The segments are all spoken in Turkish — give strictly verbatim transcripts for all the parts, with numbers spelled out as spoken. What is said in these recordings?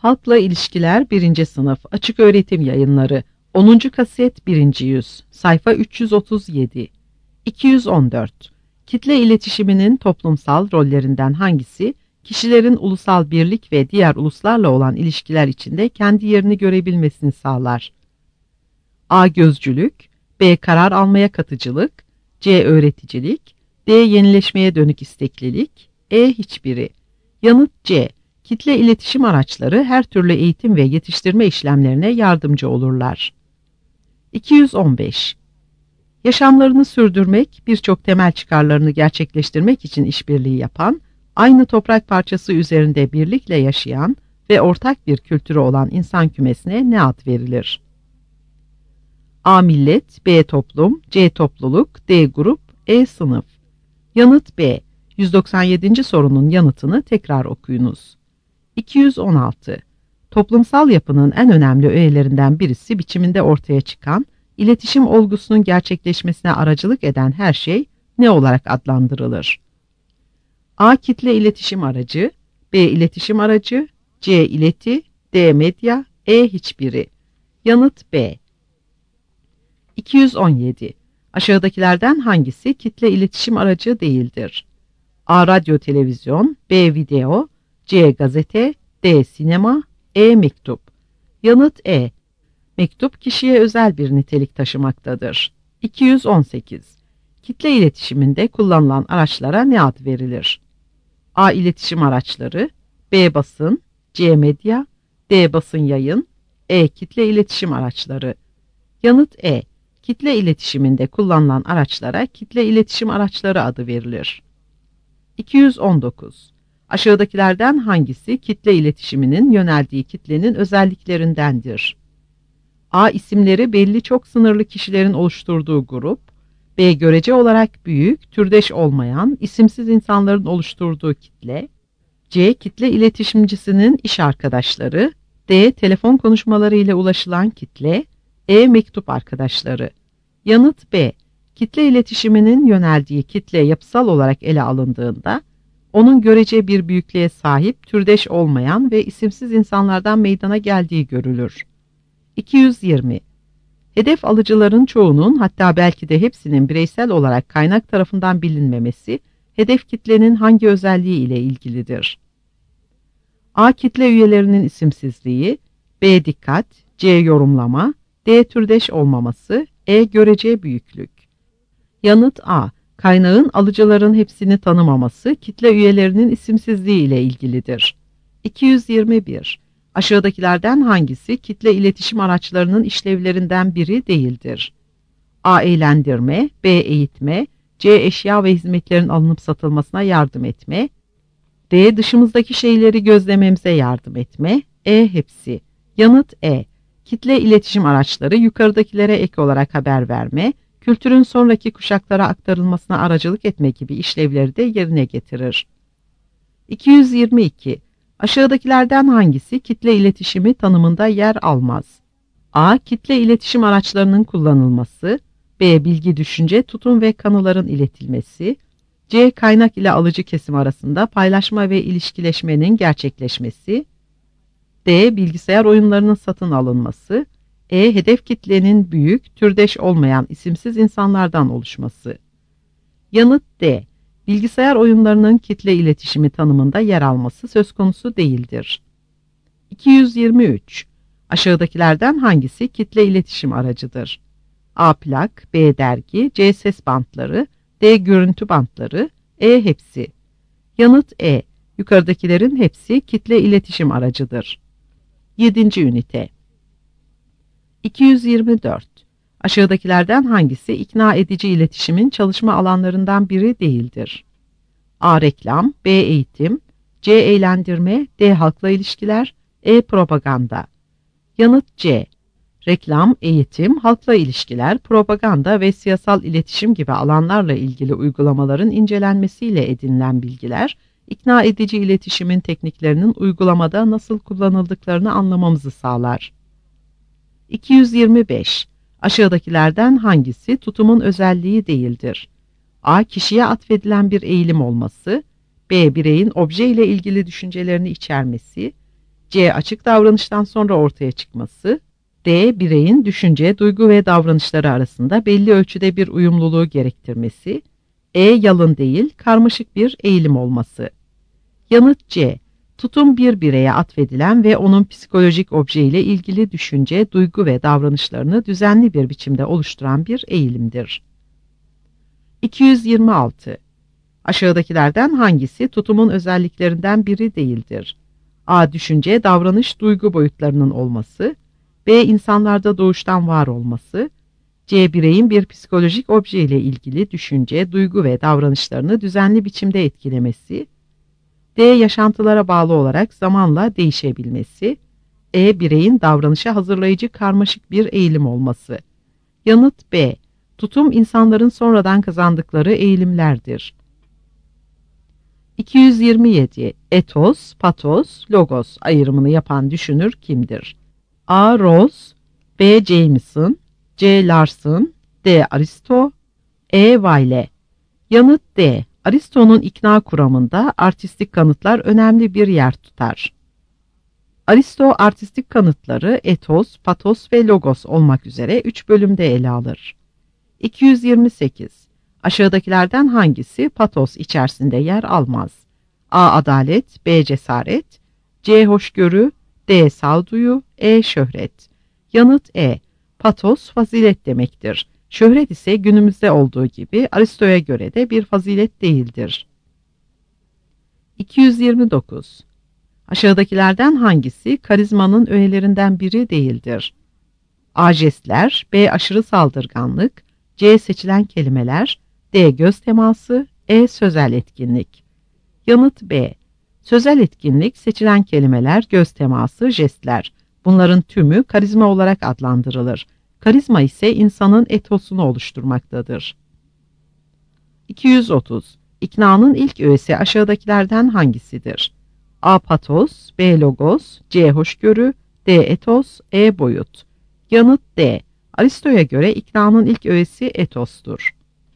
Halkla İlişkiler birinci Sınıf Açık Öğretim Yayınları onuncu Kaset birinci Yüz Sayfa üç yüz otuz yedi iki yüz on dört Kitle iletişiminin toplumsal rollerinden hangisi, kişilerin ulusal birlik ve diğer uluslarla olan ilişkiler içinde kendi yerini görebilmesini sağlar? A. Gözcülük, B. Karar almaya katıcılık, C. Öğreticilik, D. Yenileşmeye dönük isteklilik, E. Hiçbiri. Yanıt C. Kitle iletişim araçları her türlü eğitim ve yetiştirme işlemlerine yardımcı olurlar. iki yüz on beş Yaşamlarını sürdürmek, birçok temel çıkarlarını gerçekleştirmek için işbirliği yapan, aynı toprak parçası üzerinde birlikle yaşayan ve ortak bir kültürü olan insan kümesine ne ad verilir? A. Millet, B. Toplum, C. Topluluk, D. Grup, E. Sınıf. Yanıt B. yüz doksan yedinci sorunun yanıtını tekrar okuyunuz. iki yüz on altı Toplumsal yapının en önemli öğelerinden birisi biçiminde ortaya çıkan, iletişim olgusunun gerçekleşmesine aracılık eden her şey ne olarak adlandırılır? A. Kitle iletişim aracı, B. İletişim aracı, C. İleti, D. Medya, E. Hiçbiri. Yanıt B. iki yüz on yedi Aşağıdakilerden hangisi kitle iletişim aracı değildir? A. Radyo televizyon, B. Video, C. Gazete, D. Sinema, E. Mektup. Yanıt E. Mektup kişiye özel bir nitelik taşımaktadır. iki yüz on sekiz Kitle iletişiminde kullanılan araçlara ne ad verilir? A. İletişim araçları, B. Basın, C. Medya, D. Basın yayın, E. Kitle iletişim araçları. Yanıt E. Kitle iletişiminde kullanılan araçlara kitle iletişim araçları adı verilir. iki yüz on dokuz Aşağıdakilerden hangisi kitle iletişiminin yöneldiği kitlenin özelliklerindendir? A. İsimleri belli çok sınırlı kişilerin oluşturduğu grup, B. Görece olarak büyük, türdeş olmayan, isimsiz insanların oluşturduğu kitle, C. Kitle iletişimcisinin iş arkadaşları, D. Telefon konuşmaları ile ulaşılan kitle, E. Mektup arkadaşları. Yanıt B. Kitle iletişiminin yöneldiği kitle yapısal olarak ele alındığında, onun görece bir büyüklüğe sahip, türdeş olmayan ve isimsiz insanlardan meydana geldiği görülür. iki yüz yirmi Hedef alıcıların çoğunun, hatta belki de hepsinin bireysel olarak kaynak tarafından bilinmemesi, hedef kitlenin hangi özelliği ile ilgilidir? A. Kitle üyelerinin isimsizliği, B. Dikkat, C. Yorumlama, D. Türdeş olmaması, E. Görece büyüklük. Yanıt A. Kaynağın alıcıların hepsini tanımaması, kitle üyelerinin isimsizliği ile ilgilidir. iki yüz yirmi bir Aşağıdakilerden hangisi kitle iletişim araçlarının işlevlerinden biri değildir? A. Eğlendirme, B. Eğitme, C. Eşya ve hizmetlerin alınıp satılmasına yardım etme, D. Dışımızdaki şeyleri gözlememize yardım etme, E. Hepsi. Yanıt E. Kitle iletişim araçları yukarıdakilere ek olarak haber verme, kültürün sonraki kuşaklara aktarılmasına aracılık etme gibi işlevleri de yerine getirir. iki yüz yirmi iki Aşağıdakilerden hangisi kitle iletişimi tanımında yer almaz? A. Kitle iletişim araçlarının kullanılması, B. Bilgi, düşünce, tutum ve kanıların iletilmesi, C. Kaynak ile alıcı kesim arasında paylaşma ve ilişkileşmenin gerçekleşmesi, D. Bilgisayar oyunlarının satın alınması, E. Hedef kitlenin büyük, türdeş olmayan isimsiz insanlardan oluşması. Yanıt D. Bilgisayar oyunlarının kitle iletişimi tanımında yer alması söz konusu değildir. iki yüz yirmi üç Aşağıdakilerden hangisi kitle iletişim aracıdır? A. Plak, B. Dergi, C. Ses bantları, D. Görüntü bantları, E. Hepsi. Yanıt E. Yukarıdakilerin hepsi kitle iletişim aracıdır. yedinci ünite iki yüz yirmi dört Aşağıdakilerden hangisi ikna edici iletişimin çalışma alanlarından biri değildir? A. Reklam, B. Eğitim, C. Eğlendirme, D. Halkla ilişkiler, E. Propaganda. Yanıt C. Reklam, eğitim, halkla ilişkiler, propaganda ve siyasal iletişim gibi alanlarla ilgili uygulamaların incelenmesiyle edinilen bilgiler, ikna edici iletişimin tekniklerinin uygulamada nasıl kullanıldıklarını anlamamızı sağlar. iki yüz yirmi beş Aşağıdakilerden hangisi tutumun özelliği değildir? A. Kişiye atfedilen bir eğilim olması, B. Bireyin obje ile ilgili düşüncelerini içermesi, C. Açık davranıştan sonra ortaya çıkması. D. Bireyin düşünce, duygu ve davranışları arasında belli ölçüde bir uyumluluğu gerektirmesi. E. Yalın değil, karmaşık bir eğilim olması. Yanıt C. Tutum bir bireye atfedilen ve onun psikolojik obje ile ilgili düşünce, duygu ve davranışlarını düzenli bir biçimde oluşturan bir eğilimdir. iki yüz yirmi altı. Aşağıdakilerden hangisi tutumun özelliklerinden biri değildir? A. Düşünce, davranış, duygu boyutlarının olması. B. İnsanlarda doğuştan var olması. C. Bireyin bir psikolojik obje ile ilgili düşünce, duygu ve davranışlarını düzenli biçimde etkilemesi. D. Yaşantılara bağlı olarak zamanla değişebilmesi. E. Bireyin davranışa hazırlayıcı karmaşık bir eğilim olması. Yanıt B. Tutum insanların sonradan kazandıkları eğilimlerdir. iki yüz yirmi yedi. Etos, patos, logos ayrımını yapan düşünür kimdir? A. Rawls, B. Jameson, C. Larson, D. Aristo, E. Wiley. Yanıt D. Aristo'nun ikna kuramında artistik kanıtlar önemli bir yer tutar. Aristo artistik kanıtları etos, patos ve logos olmak üzere üç bölümde ele alır. iki yüz yirmi sekiz. Aşağıdakilerden hangisi patos içerisinde yer almaz? A. Adalet, B. Cesaret, C. Hoşgörü, D. Sağduyu, E. Şöhret. Yanıt E. Patos fazilet demektir. Şöhret ise günümüzde olduğu gibi Aristo'ya göre de bir fazilet değildir. iki yüz yirmi dokuz. Aşağıdakilerden hangisi karizmanın öğelerinden biri değildir? A. Jestler, B. Aşırı saldırganlık, C. Seçilen kelimeler, D. Göz teması, E. Sözel etkinlik. Yanıt B. Sözel etkinlik, seçilen kelimeler, göz teması, jestler. Bunların tümü karizma olarak adlandırılır. Karizma ise insanın etosunu oluşturmaktadır. iki yüz otuz. İknanın ilk öğesi aşağıdakilerden hangisidir? A. Patos, B. Logos, C. Hoşgörü, D. Etos, E. Boyut. Yanıt D. Aristo'ya göre iknanın ilk öğesi etostur.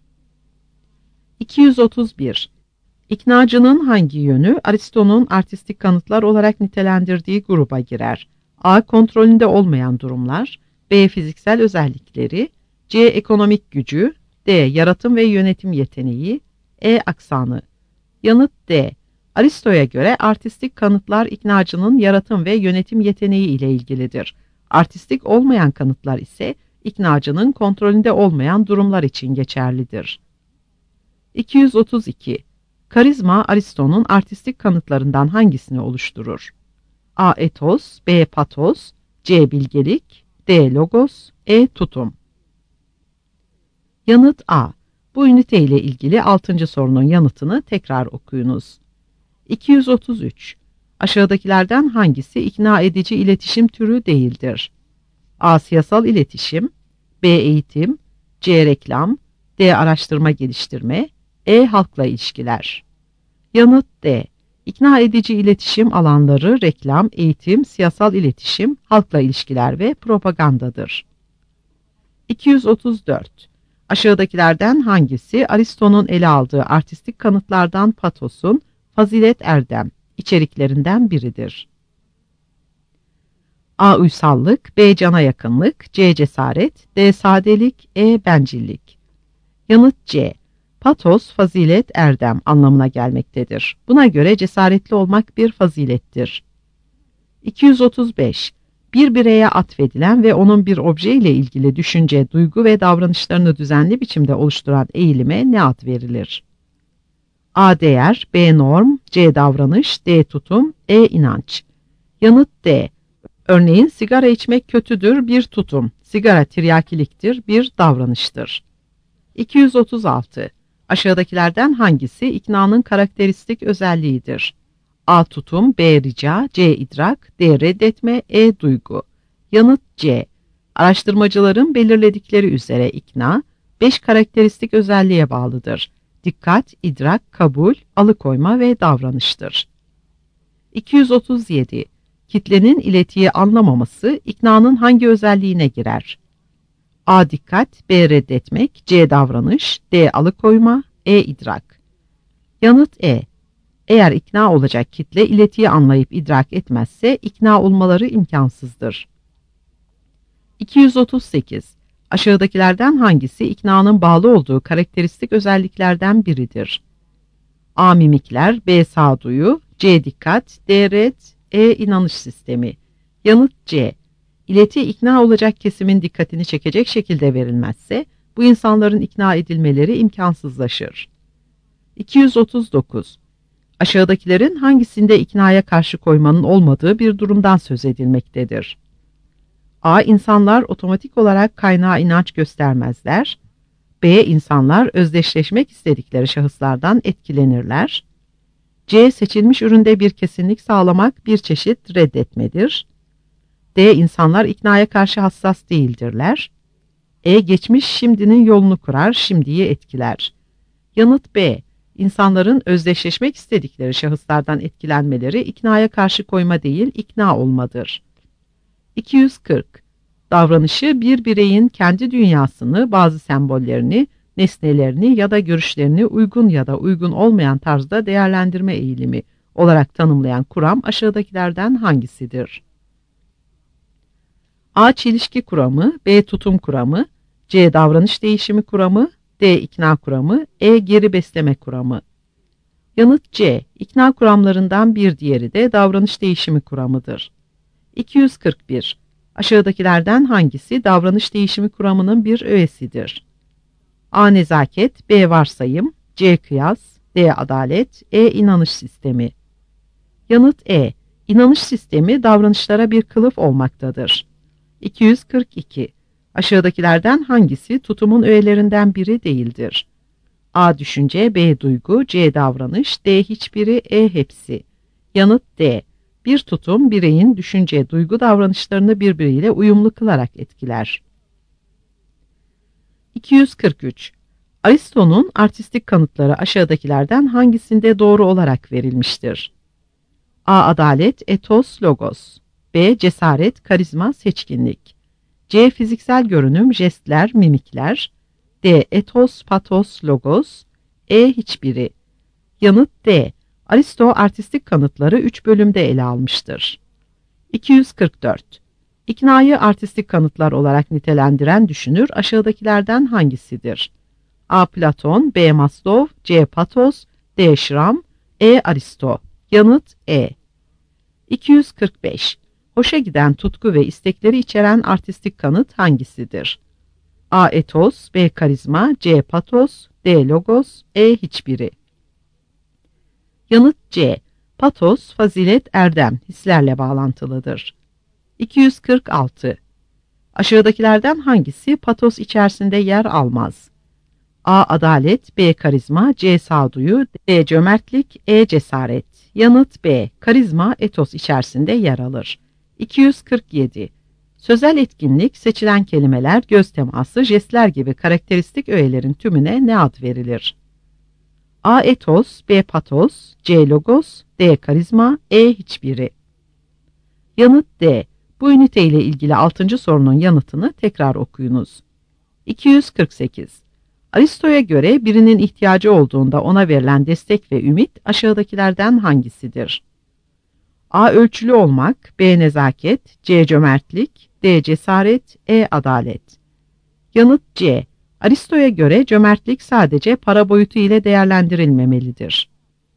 iki yüz otuz bir. İknacının hangi yönü Aristo'nun artistik kanıtlar olarak nitelendirdiği gruba girer? A. Kontrolünde olmayan durumlar, B. Fiziksel özellikleri, C. Ekonomik gücü, D. Yaratım ve yönetim yeteneği, E. Aksanı. Yanıt D. Aristo'ya göre artistik kanıtlar iknacının yaratım ve yönetim yeteneği ile ilgilidir. Artistik olmayan kanıtlar ise iknacının kontrolünde olmayan durumlar için geçerlidir. iki yüz otuz iki. Karizma Aristo'nun artistik kanıtlarından hangisini oluşturur? A. Etos, B. Patos, C. Bilgelik, D. Logos, E. Tutum. Yanıt A. Bu ünite ile ilgili altıncı sorunun yanıtını tekrar okuyunuz. iki yüz otuz üç. Aşağıdakilerden hangisi ikna edici iletişim türü değildir? A. Siyasal iletişim, B. Eğitim, C. Reklam, D. Araştırma geliştirme, E. Halkla ilişkiler. Yanıt D. İkna edici iletişim alanları reklam, eğitim, siyasal iletişim, halkla ilişkiler ve propagandadır. iki yüz otuz dört. Aşağıdakilerden hangisi Aristo'nun ele aldığı artistik kanıtlardan patosun, fazilet erdem içeriklerinden biridir? A. Uysallık, B. Cana yakınlık, C. Cesaret, D. Sadelik, E. Bencillik. Yanıt C. Patos, fazilet, erdem anlamına gelmektedir. Buna göre cesaretli olmak bir fazilettir. iki yüz otuz beş. Bir bireye atfedilen ve onun bir obje ile ilgili düşünce, duygu ve davranışlarını düzenli biçimde oluşturan eğilime ne ad verilir? A. Değer, B. Norm, C. Davranış, D. Tutum, E. İnanç. Yanıt D. Örneğin sigara içmek kötüdür bir tutum, sigara tiryakiliktir bir davranıştır. iki yüz otuz altı. Aşağıdakilerden hangisi iknanın karakteristik özelliğidir? A. Tutum, B. Rica, C. İdrak, D. Reddetme, E. Duygu. Yanıt C. Araştırmacıların belirledikleri üzere ikna, beş karakteristik özelliğe bağlıdır. Dikkat, idrak, kabul, alıkoyma ve davranıştır. iki yüz otuz yedi. Kitlenin iletiyi anlamaması iknanın hangi özelliğine girer? A. Dikkat, B. Reddetmek, C. Davranış, D. Alıkoyma, E. İdrak. Yanıt E. Eğer ikna olacak kitle iletiyi anlayıp idrak etmezse ikna olmaları imkansızdır. iki yüz otuz sekiz. Aşağıdakilerden hangisi iknanın bağlı olduğu karakteristik özelliklerden biridir? A. Mimikler, B. Sağduyu, C. Dikkat, D. Red, E. İnanış sistemi. Yanıt C. İleti ikna olacak kesimin dikkatini çekecek şekilde verilmezse, bu insanların ikna edilmeleri imkansızlaşır. iki yüz otuz dokuz. Aşağıdakilerin hangisinde iknaya karşı koymanın olmadığı bir durumdan söz edilmektedir? A. İnsanlar otomatik olarak kaynağa inanç göstermezler. B. İnsanlar özdeşleşmek istedikleri şahıslardan etkilenirler. C. Seçilmiş üründe bir kesinlik sağlamak bir çeşit reddetmedir. D. İnsanlar iknaya karşı hassas değildirler. E. Geçmiş şimdinin yolunu kurar, şimdiyi etkiler. Yanıt B. İnsanların özdeşleşmek istedikleri şahıslardan etkilenmeleri iknaya karşı koyma değil, ikna olmadır. iki yüz kırk. Davranışı bir bireyin kendi dünyasını, bazı sembollerini, nesnelerini ya da görüşlerini uygun ya da uygun olmayan tarzda değerlendirme eğilimi olarak tanımlayan kuram aşağıdakilerden hangisidir? A. Çelişki kuramı, B. Tutum kuramı, C. Davranış değişimi kuramı, D. İkna kuramı, E. Geri besleme kuramı. Yanıt C. İkna kuramlarından bir diğeri de davranış değişimi kuramıdır. iki yüz kırk bir. Aşağıdakilerden hangisi davranış değişimi kuramının bir öğesidir? A. Nezaket, B. Varsayım, C. Kıyas, D. Adalet, E. İnanış sistemi. Yanıt E. İnanış sistemi davranışlara bir kılıf olmaktadır. iki yüz kırk iki. Aşağıdakilerden hangisi tutumun öğelerinden biri değildir? A. Düşünce, B. Duygu, C. Davranış, D. Hiçbiri, E. Hepsi. Yanıt D. Bir tutum, bireyin düşünce, duygu davranışlarını birbiriyle uyumlu kılarak etkiler. iki yüz kırk üç. Aristo'nun artistik kanıtları aşağıdakilerden hangisinde doğru olarak verilmiştir? A. Adalet, etos, logos. B. Cesaret, karizma, seçkinlik. C. Fiziksel görünüm, jestler, mimikler. D. Etos, patos, logos. E. Hiçbiri. Yanıt D. Aristo artistik kanıtları üç bölümde ele almıştır. iki yüz kırk dört. İknayı artistik kanıtlar olarak nitelendiren düşünür aşağıdakilerden hangisidir? A. Platon, B. Maslow, C. Patos, D. Schramm, E. Aristo. Yanıt E. iki yüz kırk beş. Hoşa giden tutku ve istekleri içeren artistik kanıt hangisidir? A. Etos, B. Karizma, C. Patos, D. Logos, E. Hiçbiri. Yanıt C. Patos, fazilet, erdem, hislerle bağlantılıdır. iki yüz kırk altı. Aşağıdakilerden hangisi patos içerisinde yer almaz? A. Adalet, B. Karizma, C. Sağduyu, D. Cömertlik, E. Cesaret. Yanıt B. Karizma, etos içerisinde yer alır. iki yüz kırk yedi. Sözel etkinlik, seçilen kelimeler, göz teması, jestler gibi karakteristik öğelerin tümüne ne ad verilir? A. Etos, B. Patos, C. Logos, D. Karizma, E. Hiçbiri. Yanıt D. Bu ünite ile ilgili altıncı sorunun yanıtını tekrar okuyunuz. iki yüz kırk sekiz. Aristo'ya göre birinin ihtiyacı olduğunda ona verilen destek ve ümit aşağıdakilerden hangisidir? A. Ölçülü olmak, B. Nezaket, C. Cömertlik, D. Cesaret, E. Adalet. Yanıt C. Aristo'ya göre cömertlik sadece para boyutu ile değerlendirilmemelidir.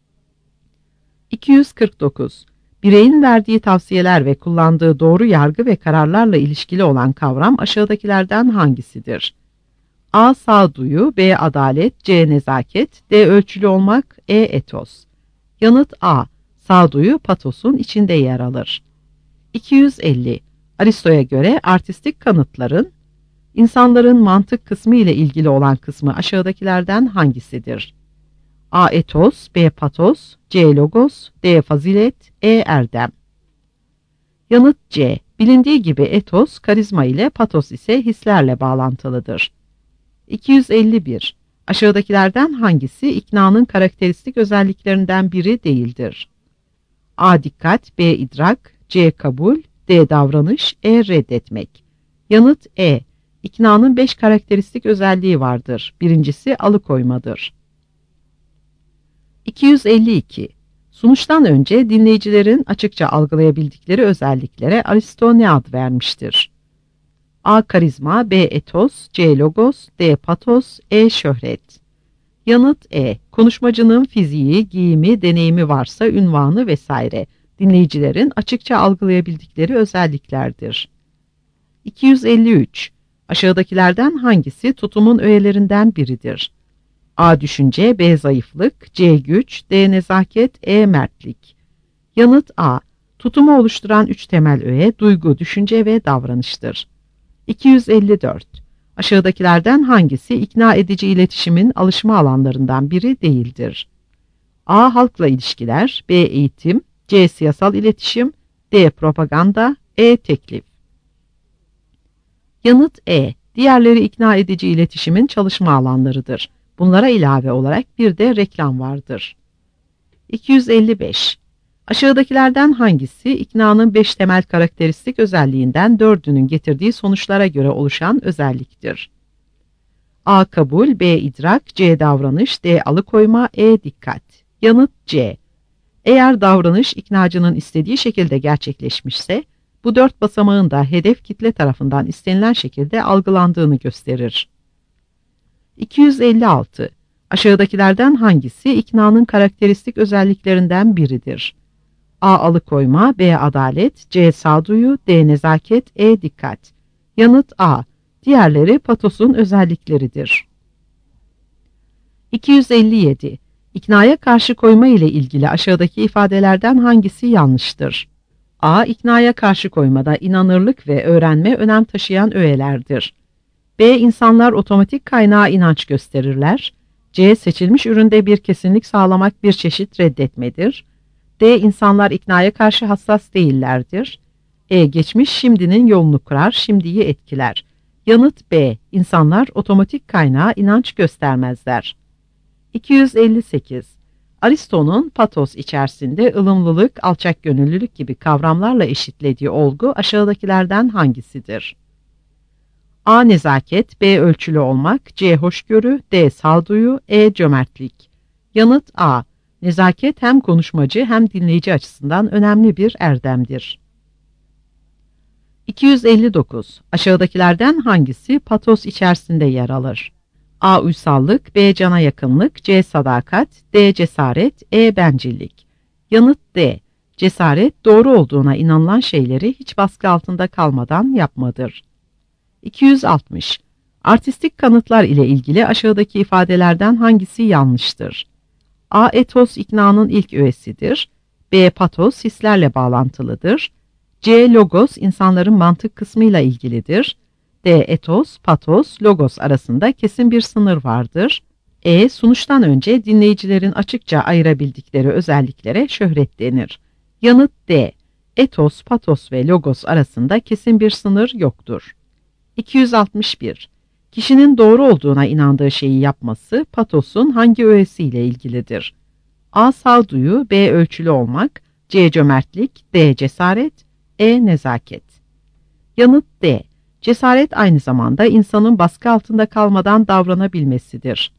iki yüz kırk dokuz. Bireyin verdiği tavsiyeler ve kullandığı doğru yargı ve kararlarla ilişkili olan kavram aşağıdakilerden hangisidir? A. Sağduyu, B. Adalet, C. Nezaket, D. Ölçülü olmak, E. Etos. Yanıt A. Sağduyu patosun içinde yer alır. iki yüz elli. Aristo'ya göre artistik kanıtların İnsanların mantık kısmı ile ilgili olan kısmı aşağıdakilerden hangisidir? A. Etos, B. Patos, C. Logos, D. Fazilet, E. Erdem. Yanıt C. Bilindiği gibi etos, karizma ile patos ise hislerle bağlantılıdır. iki yüz elli bir. Aşağıdakilerden hangisi iknanın karakteristik özelliklerinden biri değildir? A. Dikkat, B. İdrak, C. Kabul, D. Davranış, E. Reddetmek. Yanıt E. İknanın beş karakteristik özelliği vardır. Birincisi alıkoymadır. iki yüz elli iki. Sunuştan önce dinleyicilerin açıkça algılayabildikleri özelliklere Aristo ne ad vermiştir? A. Karizma, B. Etos, C. Logos, D. Patos, E. Şöhret. Yanıt E. Konuşmacının fiziği, giyimi, deneyimi varsa ünvanı vesaire dinleyicilerin açıkça algılayabildikleri özelliklerdir. iki yüz elli üç. Aşağıdakilerden hangisi tutumun öğelerinden biridir? A. Düşünce, B. Zayıflık, C. Güç, D. Nezaket, E. Mertlik. Yanıt A. Tutumu oluşturan üç temel öğe duygu, düşünce ve davranıştır. iki yüz elli dört. Aşağıdakilerden hangisi ikna edici iletişimin alışma alanlarından biri değildir? A. Halkla ilişkiler, B. Eğitim, C. Siyasal iletişim, D. Propaganda, E. Teklif. Yanıt E. Diğerleri ikna edici iletişimin çalışma alanlarıdır. Bunlara ilave olarak bir de reklam vardır. iki yüz elli beş. Aşağıdakilerden hangisi iknanın beş temel karakteristik özelliğinden dördünün getirdiği sonuçlara göre oluşan özelliktir? A. Kabul, B. İdrak, C. Davranış, D. Alıkoyma, E. Dikkat. Yanıt C. Eğer davranış iknacının istediği şekilde gerçekleşmişse, bu dört basamağın da hedef kitle tarafından istenilen şekilde algılandığını gösterir. iki yüz elli altı. Aşağıdakilerden hangisi iknanın karakteristik özelliklerinden biridir? A. Alıkoyma, B. Adalet, C. Sağduyu, D. Nezaket, E. Dikkat. Yanıt A. Diğerleri patosun özellikleridir. iki yüz elli yedi. İknaya karşı koyma ile ilgili aşağıdaki ifadelerden hangisi yanlıştır? A. İknaya karşı koymada inanırlık ve öğrenme önem taşıyan öğelerdir. B. İnsanlar otomatik kaynağa inanç gösterirler. C. Seçilmiş üründe bir kesinlik sağlamak bir çeşit reddetmedir. D. İnsanlar iknaya karşı hassas değillerdir. E. Geçmiş şimdinin yolunu kurar, şimdiyi etkiler. Yanıt B. İnsanlar otomatik kaynağa inanç göstermezler. iki yüz elli sekiz. Aristo'nun patos içerisinde ılımlılık, alçakgönüllülük gibi kavramlarla eşitlediği olgu aşağıdakilerden hangisidir? A. Nezaket, B. Ölçülü olmak, C. Hoşgörü, D. Sağduyu, E. Cömertlik. Yanıt A. Nezaket hem konuşmacı hem dinleyici açısından önemli bir erdemdir. iki yüz elli dokuz. Aşağıdakilerden hangisi patos içerisinde yer alır? A. Uysallık, B. Cana yakınlık, C. Sadakat, D. Cesaret, E. Bencillik. Yanıt D. Cesaret, doğru olduğuna inanılan şeyleri hiç baskı altında kalmadan yapmadır. iki yüz altmış. Artistik kanıtlar ile ilgili aşağıdaki ifadelerden hangisi yanlıştır? A. Etos iknanın ilk öğesidir. B. Patos hislerle bağlantılıdır. C. Logos insanların mantık kısmıyla ilgilidir. D. Etos, patos, logos arasında kesin bir sınır vardır. E. Sunuştan önce dinleyicilerin açıkça ayırabildikleri özelliklere şöhret denir. Yanıt D. Etos, patos ve logos arasında kesin bir sınır yoktur. iki yüz altmış bir. Kişinin doğru olduğuna inandığı şeyi yapması patosun hangi öğesiyle ilgilidir? A. Sağduyu, B. Ölçülü olmak, C. Cömertlik, D. Cesaret, E. Nezaket. Yanıt D. Cesaret aynı zamanda insanın baskı altında kalmadan davranabilmesidir.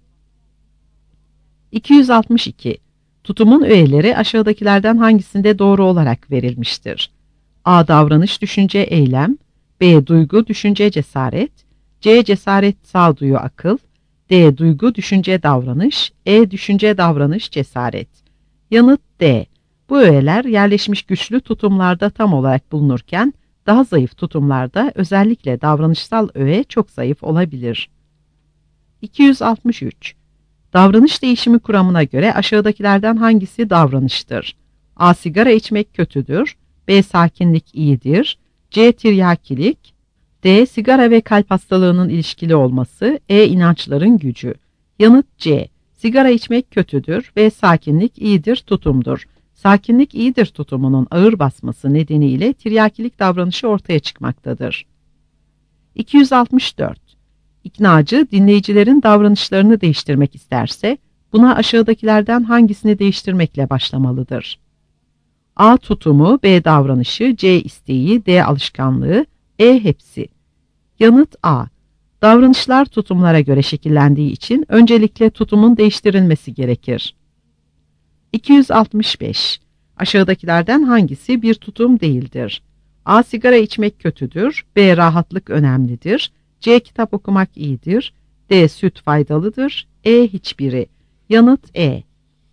iki yüz altmış iki. Tutumun öğeleri aşağıdakilerden hangisinde doğru olarak verilmiştir? A. Davranış, düşünce, eylem, B. Duygu, düşünce, cesaret, C. Cesaret, sağduyu, akıl, D. Duygu, düşünce, davranış, E. Düşünce, davranış, cesaret. Yanıt D. Bu öğeler yerleşmiş güçlü tutumlarda tam olarak bulunurken, daha zayıf tutumlarda özellikle davranışsal öğe çok zayıf olabilir. iki yüz altmış üç. Davranış değişimi kuramına göre aşağıdakilerden hangisi davranıştır? A. Sigara içmek kötüdür, B. Sakinlik iyidir, C. Tiryakilik, D. Sigara ve kalp hastalığının ilişkili olması, E. İnançların gücü. Yanıt C. Sigara içmek kötüdür ve sakinlik iyidir tutumdur. Sakinlik iyidir tutumunun ağır basması nedeniyle tiryakilik davranışı ortaya çıkmaktadır. iki yüz altmış dört. İknacı dinleyicilerin davranışlarını değiştirmek isterse, buna aşağıdakilerden hangisini değiştirmekle başlamalıdır? A. Tutumu, B. Davranışı, C. İsteği, D. Alışkanlığı, E. Hepsi. Yanıt A. Davranışlar tutumlara göre şekillendiği için öncelikle tutumun değiştirilmesi gerekir. iki yüz altmış beş. Aşağıdakilerden hangisi bir tutum değildir? A. Sigara içmek kötüdür. B. Rahatlık önemlidir. C. Kitap okumak iyidir. D. Süt faydalıdır. E. Hiçbiri. Yanıt E.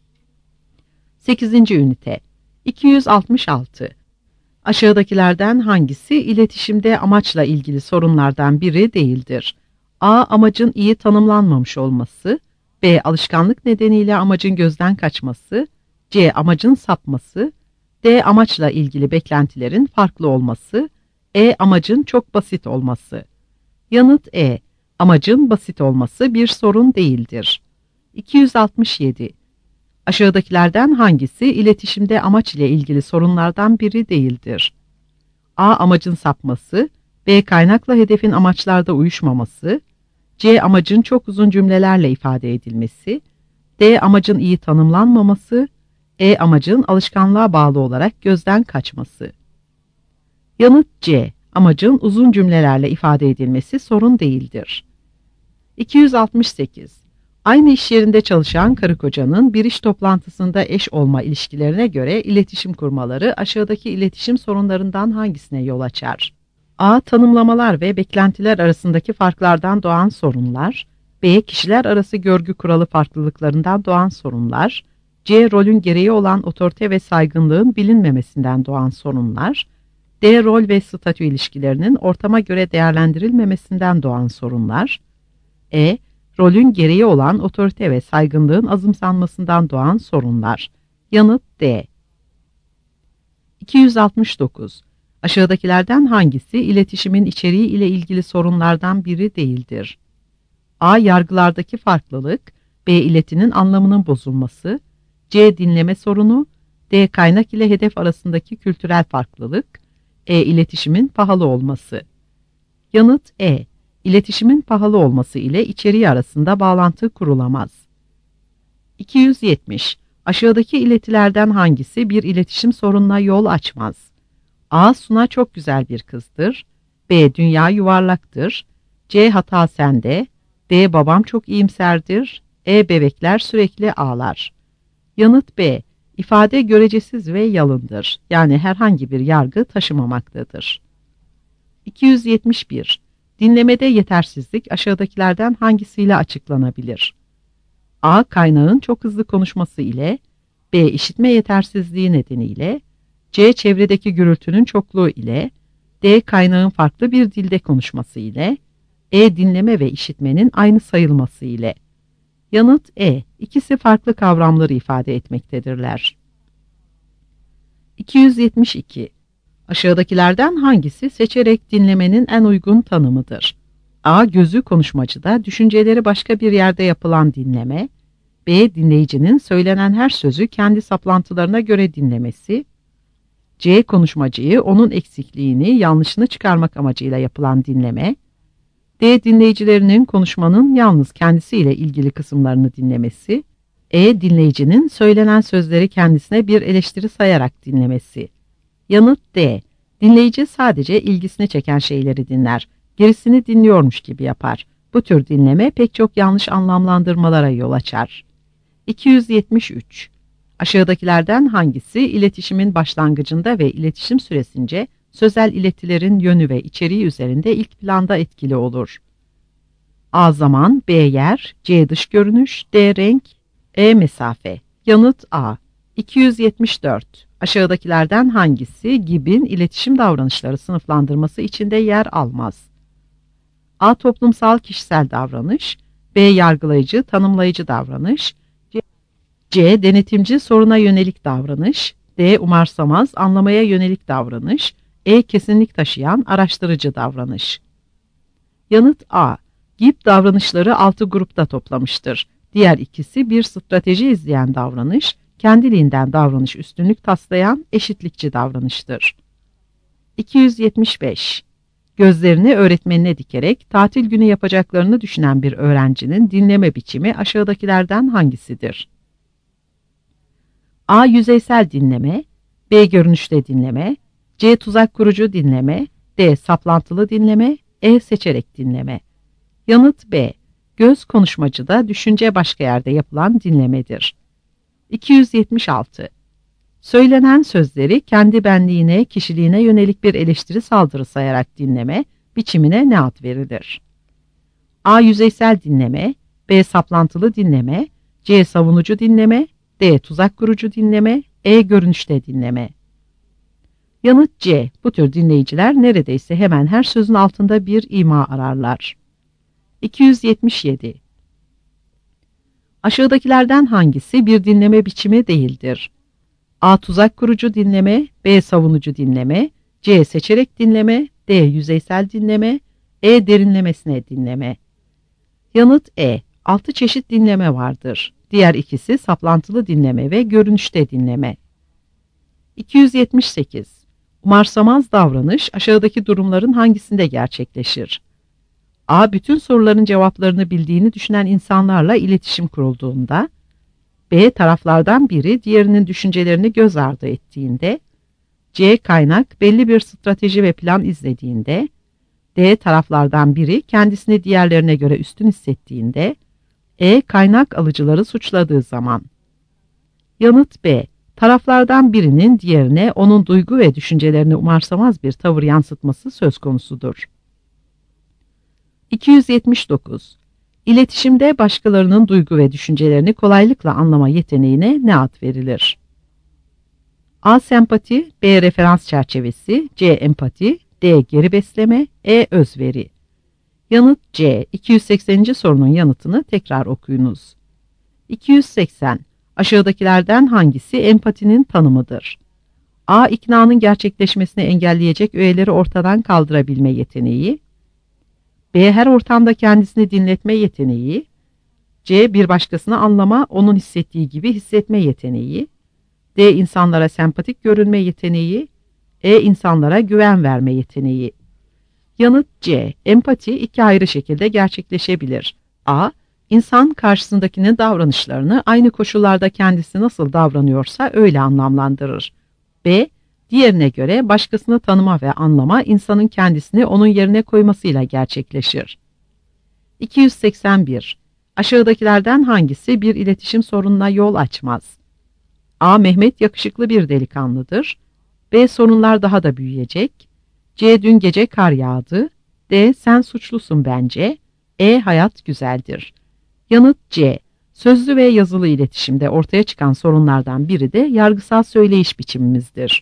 sekizinci ünite. iki yüz altmış altı. Aşağıdakilerden hangisi iletişimde amaçla ilgili sorunlardan biri değildir? A. Amacın iyi tanımlanmamış olması. B. Alışkanlık nedeniyle amacın gözden kaçması. C. Amacın sapması. D. Amaçla ilgili beklentilerin farklı olması. E. Amacın çok basit olması. Yanıt E. Amacın basit olması bir sorun değildir. iki yüz altmış yedi. Aşağıdakilerden hangisi iletişimde amaç ile ilgili sorunlardan biri değildir? A. Amacın sapması. B. Kaynakla hedefin amaçlarda uyuşmaması. C. Amacın çok uzun cümlelerle ifade edilmesi. D. Amacın iyi tanımlanmaması. E. Amacın alışkanlığa bağlı olarak gözden kaçması. Yanıt C. Amacın uzun cümlelerle ifade edilmesi sorun değildir. iki yüz altmış sekiz. Aynı iş yerinde çalışan karı kocanın bir iş toplantısında eş olma ilişkilerine göre iletişim kurmaları aşağıdaki iletişim sorunlarından hangisine yol açar? A. Tanımlamalar ve beklentiler arasındaki farklardan doğan sorunlar. B. Kişiler arası görgü kuralı farklılıklarından doğan sorunlar. C. Rolün gereği olan otorite ve saygınlığın bilinmemesinden doğan sorunlar. D. Rol ve statü ilişkilerinin ortama göre değerlendirilmemesinden doğan sorunlar. E. Rolün gereği olan otorite ve saygınlığın azımsanmasından doğan sorunlar. Yanıt D. iki yüz altmış dokuz. Aşağıdakilerden hangisi iletişimin içeriği ile ilgili sorunlardan biri değildir? A. Yargılardaki farklılık. B. İletinin anlamının bozulması. C. Dinleme sorunu. D. Kaynak ile hedef arasındaki kültürel farklılık. E. İletişimin pahalı olması. Yanıt E. İletişimin pahalı olması ile içeriği arasında bağlantı kurulamaz. iki yüz yetmiş. Aşağıdaki iletilerden hangisi bir iletişim sorununa yol açmaz? A. Suna çok güzel bir kızdır. B. Dünya yuvarlaktır. C. Hata sende. D. Babam çok iyimserdir. E. Bebekler sürekli ağlar. Yanıt B. İfade görecesiz ve yalındır. Yani herhangi bir yargı taşımamaktadır. iki yüz yetmiş bir. Dinlemede yetersizlik aşağıdakilerden hangisiyle açıklanabilir? A. Kaynağın çok hızlı konuşması ile. B. İşitme yetersizliği nedeniyle. C. Çevredeki gürültünün çokluğu ile. D. Kaynağın farklı bir dilde konuşması ile. E. Dinleme ve işitmenin aynı sayılması ile. Yanıt E. İkisi farklı kavramları ifade etmektedirler. iki yüz yetmiş iki. Aşağıdakilerden hangisi seçerek dinlemenin en uygun tanımıdır? A. Gözü konuşmacıda, düşünceleri başka bir yerde yapılan dinleme. B. Dinleyicinin söylenen her sözü kendi saplantılarına göre dinlemesi. C. Konuşmacıyı onun eksikliğini, yanlışını çıkarmak amacıyla yapılan dinleme. D. Dinleyicilerinin konuşmanın yalnız kendisiyle ilgili kısımlarını dinlemesi. E. Dinleyicinin söylenen sözleri kendisine bir eleştiri sayarak dinlemesi. Yanıt D. Dinleyici sadece ilgisini çeken şeyleri dinler, gerisini dinliyormuş gibi yapar. Bu tür dinleme pek çok yanlış anlamlandırmalara yol açar. iki yüz yetmiş üç. Aşağıdakilerden hangisi iletişimin başlangıcında ve iletişim süresince sözel iletilerin yönü ve içeriği üzerinde ilk planda etkili olur? A. Zaman. B. Yer. C. Dış görünüş. D. Renk. E. Mesafe. Yanıt A. iki yüz yetmiş dört. Aşağıdakilerden hangisi Gibb'in iletişim davranışları sınıflandırması içinde yer almaz? A. Toplumsal kişisel davranış. B. Yargılayıcı, tanımlayıcı davranış. C. C. Denetimci, soruna yönelik davranış. D. Umursamaz, anlamaya yönelik davranış. E. Kesinlik taşıyan, araştırıcı davranış. Yanıt A. Gibb davranışları altı grupta toplamıştır. Diğer ikisi bir strateji izleyen davranış, kendiliğinden davranış üstünlük taslayan eşitlikçi davranıştır. iki yüz yetmiş beş. Gözlerini öğretmenine dikerek tatil günü yapacaklarını düşünen bir öğrencinin dinleme biçimi aşağıdakilerden hangisidir? A. Yüzeysel dinleme. B. Görünüşte dinleme. C. Tuzak kurucu dinleme. D. Saplantılı dinleme. E. Seçerek dinleme. Yanıt B. Göz konuşmacıda, düşünce başka yerde yapılan dinlemedir. iki yüz yetmiş altı. Söylenen sözleri kendi benliğine, kişiliğine yönelik bir eleştiri saldırı sayarak dinleme biçimine ne ad verilir? A. Yüzeysel dinleme, B. Saplantılı dinleme, C. Savunucu dinleme, D. Tuzak kurucu dinleme, E. Görünüşte dinleme. Yanıt C. Bu tür dinleyiciler neredeyse hemen her sözün altında bir ima ararlar. iki yüz yetmiş yedi. Aşağıdakilerden hangisi bir dinleme biçimi değildir? A. Tuzak kurucu dinleme, B. Savunucu dinleme, C. Seçerek dinleme, D. Yüzeysel dinleme, E. Derinlemesine dinleme. Yanıt E. Altı çeşit dinleme vardır. Diğer ikisi saplantılı dinleme ve görünüşte dinleme. iki yüz yetmiş sekiz. Umursamaz davranış aşağıdaki durumların hangisinde gerçekleşir? A. Bütün soruların cevaplarını bildiğini düşünen insanlarla iletişim kurulduğunda, B. Taraflardan biri diğerinin düşüncelerini göz ardı ettiğinde, C. Kaynak belli bir strateji ve plan izlediğinde, D. Taraflardan biri kendisini diğerlerine göre üstün hissettiğinde, E. Kaynak alıcıları suçladığı zaman. Yanıt B. Taraflardan birinin diğerine onun duygu ve düşüncelerini umursamaz bir tavır yansıtması söz konusudur. iki yüz yetmiş dokuz. İletişimde başkalarının duygu ve düşüncelerini kolaylıkla anlama yeteneğine ne ad verilir? A. Sempati, B. Referans çerçevesi, C. Empati, D. Geri besleme, E. Özveri. Yanıt C. iki yüz sekseninci sorunun yanıtını tekrar okuyunuz. iki yüz seksen. Aşağıdakilerden hangisi empatinin tanımıdır? A. İknanın gerçekleşmesini engelleyecek öğeleri ortadan kaldırabilme yeteneği, B. Her ortamda kendisini dinletme yeteneği, C. Bir başkasını anlama, onun hissettiği gibi hissetme yeteneği, D. İnsanlara sempatik görünme yeteneği, E. İnsanlara güven verme yeteneği. Yanıt C. Empati iki ayrı şekilde gerçekleşebilir. A. İnsan karşısındakinin davranışlarını aynı koşullarda kendisi nasıl davranıyorsa öyle anlamlandırır. B. Diğerine göre başkasını tanıma ve anlama insanın kendisini onun yerine koymasıyla gerçekleşir. iki yüz seksen bir. Aşağıdakilerden hangisi bir iletişim sorununa yol açmaz? A. Mehmet yakışıklı bir delikanlıdır. B. Sorunlar daha da büyüyecek. C. Dün gece kar yağdı. D. Sen suçlusun bence. E. Hayat güzeldir. Yanıt C. Sözlü ve yazılı iletişimde ortaya çıkan sorunlardan biri de yargısal söyleyiş biçimimizdir.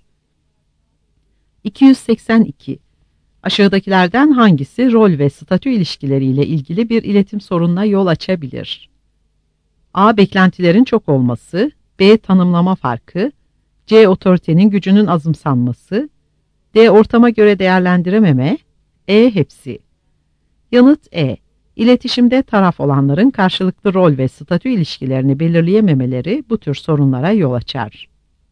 iki yüz seksen iki. Aşağıdakilerden hangisi rol ve statü ilişkileriyle ilgili bir iletim sorununa yol açabilir? A. Beklentilerin çok olması, B. Tanımlama farkı, C. Otoritenin gücünün azımsanması, D. Ortama göre değerlendirememe, E. Hepsi. Yanıt E. İletişimde taraf olanların karşılıklı rol ve statü ilişkilerini belirleyememeleri bu tür sorunlara yol açar.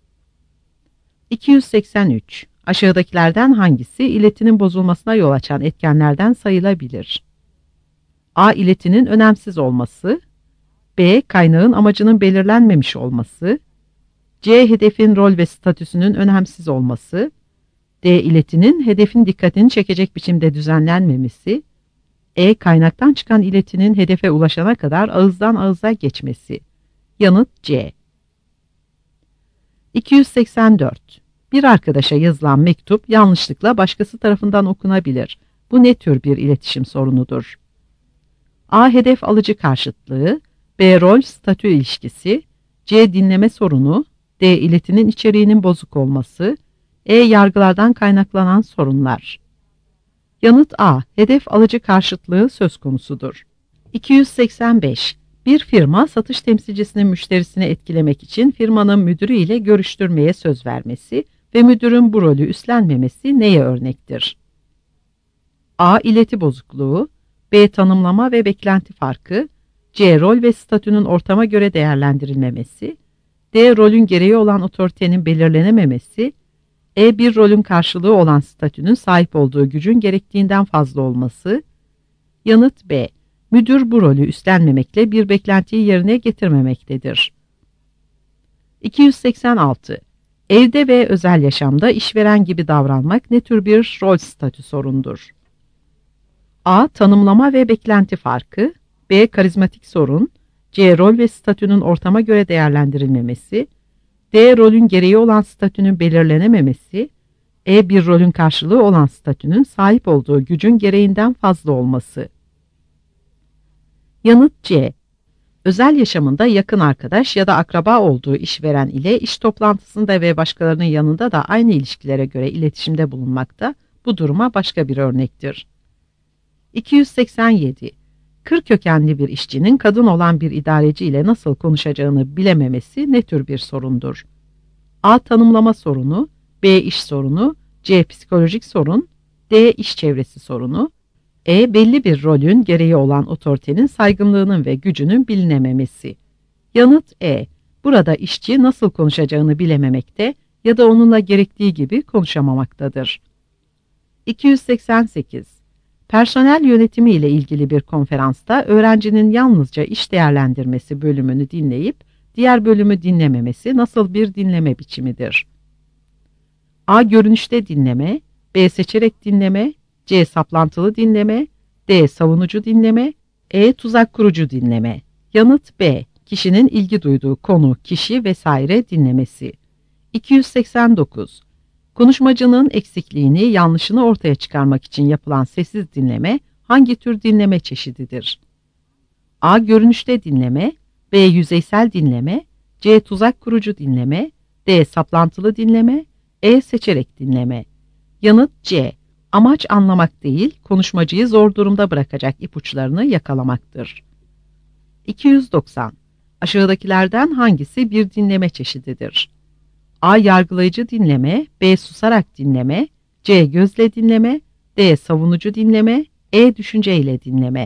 iki yüz seksen üç. Aşağıdakilerden hangisi iletinin bozulmasına yol açan etkenlerden sayılabilir? A. İletinin önemsiz olması, B. Kaynağın amacının belirlenmemiş olması, C. Hedefin rol ve statüsünün önemsiz olması, D. İletinin hedefin dikkatini çekecek biçimde düzenlenmemesi, E. Kaynaktan çıkan iletinin hedefe ulaşana kadar ağızdan ağıza geçmesi. Yanıt C. iki yüz seksen dört. Bir arkadaşa yazılan mektup yanlışlıkla başkası tarafından okunabilir. Bu ne tür bir iletişim sorunudur? A. Hedef alıcı karşıtlığı, B. Rol statü ilişkisi, C. Dinleme sorunu, D. İletinin içeriğinin bozuk olması, E. Yargılardan kaynaklanan sorunlar. Yanıt A. Hedef alıcı karşıtlığı söz konusudur. iki yüz seksen beş. Bir firma satış temsilcisinin müşterisini etkilemek için firmanın müdürü ile görüştürmeye söz vermesi ve müdürün bu rolü üstlenmemesi neye örnektir? A. İleti bozukluğu, B. Tanımlama ve beklenti farkı, C. Rol ve statünün ortama göre değerlendirilmemesi, D. Rolün gereği olan otoritenin belirlenememesi, E. Bir rolün karşılığı olan statünün sahip olduğu gücün gerektiğinden fazla olması. Yanıt B. Müdür bu rolü üstlenmemekle bir beklentiyi yerine getirmemektedir. iki yüz seksen altı. Evde ve özel yaşamda işveren gibi davranmak ne tür bir rol statü sorundur? A. Tanımlama ve beklenti farkı, B. Karizmatik sorun, C. Rol ve statünün ortama göre değerlendirilmemesi. D. Rolün gereği olan statünün belirlenememesi. E. Bir rolün karşılığı olan statünün sahip olduğu gücün gereğinden fazla olması. Yanıt C. Özel yaşamında yakın arkadaş ya da akraba olduğu işveren ile iş toplantısında ve başkalarının yanında da aynı ilişkilere göre iletişimde bulunmakta, bu duruma başka bir örnektir. iki yüz seksen yedi. Kır kökenli bir işçinin kadın olan bir idareci ile nasıl konuşacağını bilememesi ne tür bir sorundur? A. Tanımlama sorunu, B. İş sorunu, C. Psikolojik sorun, D. İş çevresi sorunu, E. Belli bir rolün gereği olan otoritenin saygınlığının ve gücünün bilinememesi. Yanıt E. Burada işçi nasıl konuşacağını bilememekte ya da onunla gerektiği gibi konuşamamaktadır. iki yüz seksen sekiz. Personel yönetimi ile ilgili bir konferansta öğrencinin yalnızca iş değerlendirmesi bölümünü dinleyip diğer bölümü dinlememesi nasıl bir dinleme biçimidir? A. Görünüşte dinleme, B. Seçerek dinleme, C. Saplantılı dinleme, D. Savunucu dinleme, E. Tuzak kurucu dinleme. Yanıt B. Kişinin ilgi duyduğu konu, kişi vesaire dinlemesi. iki yüz seksen dokuz. Konuşmacının eksikliğini, yanlışını ortaya çıkarmak için yapılan sessiz dinleme hangi tür dinleme çeşididir? A. Görünüşte dinleme, B. Yüzeysel dinleme, C. Tuzak kurucu dinleme, D. Saplantılı dinleme, E. Seçerek dinleme. Yanıt C. Amaç anlamak değil, konuşmacıyı zor durumda bırakacak ipuçlarını yakalamaktır. iki yüz doksan. Aşağıdakilerden hangisi bir dinleme çeşididir? A. Yargılayıcı dinleme, B. Susarak dinleme, C. Gözle dinleme, D. Savunucu dinleme, E. Düşünceyle dinleme.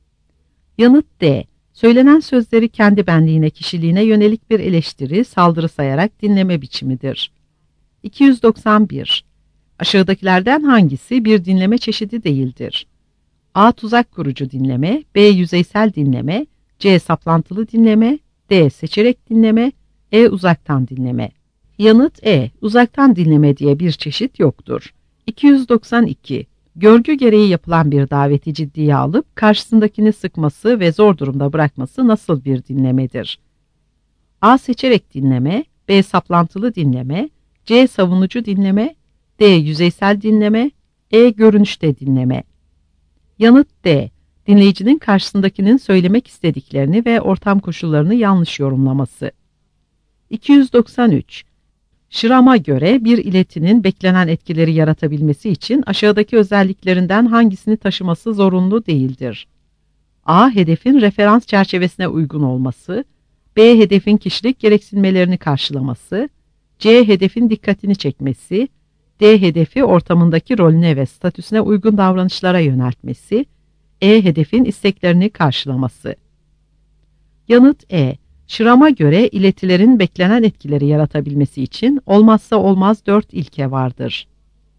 Yanıt D. Söylenen sözleri kendi benliğine, kişiliğine yönelik bir eleştiri, saldırı sayarak dinleme biçimidir. iki yüz doksan bir. Aşağıdakilerden hangisi bir dinleme çeşidi değildir? A. Tuzak kurucu dinleme, B. Yüzeysel dinleme, C. Saplantılı dinleme, D. Seçerek dinleme, E. Uzaktan dinleme. Yanıt E. Uzaktan dinleme diye bir çeşit yoktur. iki yüz doksan iki. Görgü gereği yapılan bir daveti ciddiye alıp karşısındakini sıkması ve zor durumda bırakması nasıl bir dinlemedir? A. Seçerek dinleme, B. Saplantılı dinleme, C. Savunucu dinleme, D. Yüzeysel dinleme, E. Görünüşte dinleme. Yanıt D. Dinleyicinin karşısındakinin söylemek istediklerini ve ortam koşullarını yanlış yorumlaması. iki yüz doksan üç. Schramm'a göre bir iletinin beklenen etkileri yaratabilmesi için aşağıdaki özelliklerinden hangisini taşıması zorunlu değildir? A. Hedefin referans çerçevesine uygun olması, B. Hedefin kişilik gereksinimlerini karşılaması, C. Hedefin dikkatini çekmesi, D. Hedefi ortamındaki rolüne ve statüsüne uygun davranışlara yöneltmesi, E. Hedefin isteklerini karşılaması. Yanıt E. Schramm'a göre iletilerin beklenen etkileri yaratabilmesi için olmazsa olmaz dört ilke vardır.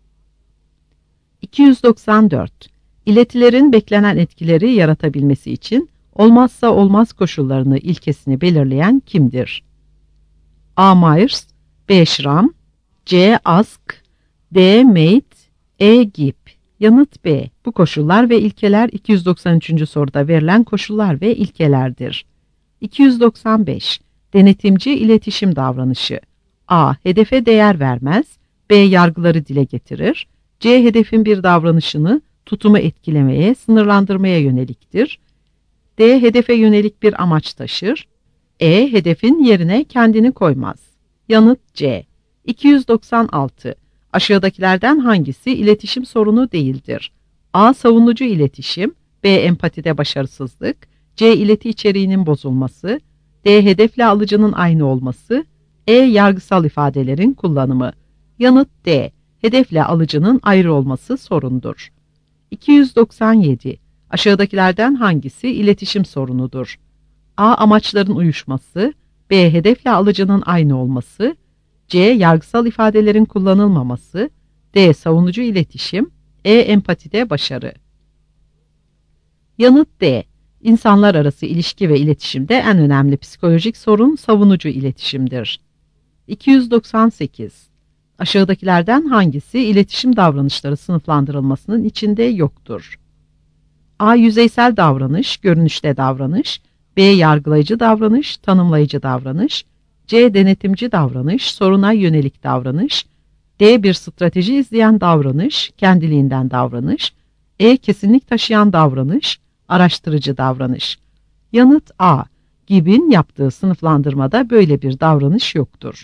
iki yüz doksan dört. İletilerin beklenen etkileri yaratabilmesi için olmazsa olmaz koşullarını, ilkesini belirleyen kimdir? A. Myers, B. Schramm, C. Ask, D. Mate, E. Gibb. Yanıt B. Bu koşullar ve ilkeler iki yüz doksan üçüncü soruda verilen koşullar ve ilkelerdir. iki yüz doksan beş. Denetimci iletişim davranışı. A. Hedefe değer vermez, B. Yargıları dile getirir, C. Hedefin bir davranışını, tutumu etkilemeye, sınırlandırmaya yöneliktir, D. Hedefe yönelik bir amaç taşır, E. Hedefin yerine kendini koymaz. Yanıt C. iki yüz doksan altı. Aşağıdakilerden hangisi iletişim sorunu değildir? A. Savunucu iletişim, B. Empatide başarısızlık, C. İleti içeriğinin bozulması, D. Hedefle alıcının aynı olması, E. Yargısal ifadelerin kullanımı. Yanıt D. Hedefle alıcının ayrı olması sorundur. iki yüz doksan yedi. Aşağıdakilerden hangisi iletişim sorunudur? A. Amaçların uyuşması, B. Hedefle alıcının aynı olması, C. Yargısal ifadelerin kullanılmaması, D. Savunucu iletişim, E. Empatide başarı. Yanıt D. İnsanlar arası ilişki ve iletişimde en önemli psikolojik sorun savunucu iletişimdir. iki yüz doksan sekiz. Aşağıdakilerden hangisi iletişim davranışları sınıflandırılmasının içinde yoktur? A. Yüzeysel davranış, görünüşte davranış, B. Yargılayıcı davranış, tanımlayıcı davranış. C. Denetimci davranış, soruna yönelik davranış. D. Bir strateji izleyen davranış, kendiliğinden davranış. E. Kesinlik taşıyan davranış, araştırıcı davranış. Yanıt A. Gibb'in yaptığı sınıflandırmada böyle bir davranış yoktur.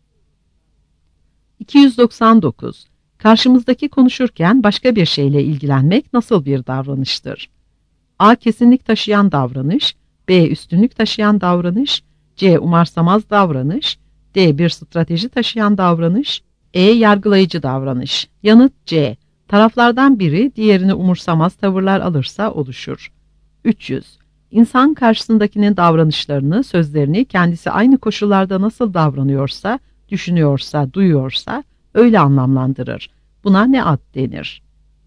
iki yüz doksan dokuz. Karşımızdaki konuşurken başka bir şeyle ilgilenmek nasıl bir davranıştır? A. Kesinlik taşıyan davranış. B. Üstünlük taşıyan davranış. C. Umursamaz davranış. D. Bir strateji taşıyan davranış. E. Yargılayıcı davranış. Yanıt C. Taraflardan biri diğerini umursamaz tavırlar alırsa oluşur. üç yüz. İnsan karşısındakinin davranışlarını, sözlerini kendisi aynı koşullarda nasıl davranıyorsa, düşünüyorsa, duyuyorsa öyle anlamlandırır. Buna ne ad denir?